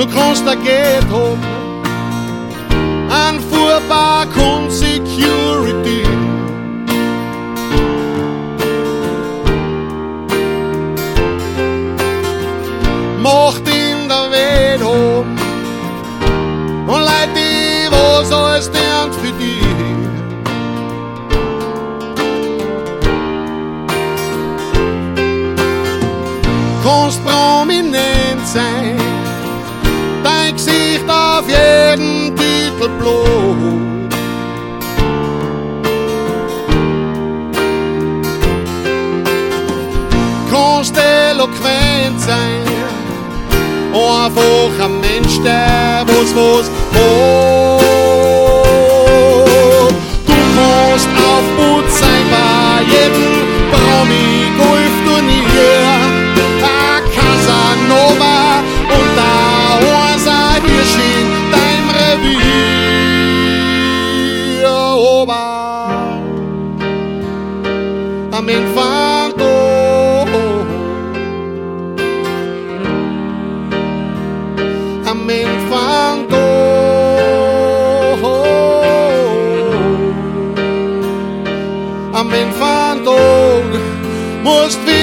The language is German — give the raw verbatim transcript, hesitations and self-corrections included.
kannst da Geld haben, an Fuhrpark und Security. Macht in der Welt haben und Leute, die was alles tun für dich. Kannst prominent sein, dein Gesicht auf jeden Titelblatt. Kannst eloquent sein, einfach ein Mensch, der was was hat. Du kannst aufputz sein bei jedem Promi-Golfturnier, a Casanova und da Horsa Hirsch in deinem Revier. Aber am Infant am Infant am Infant musst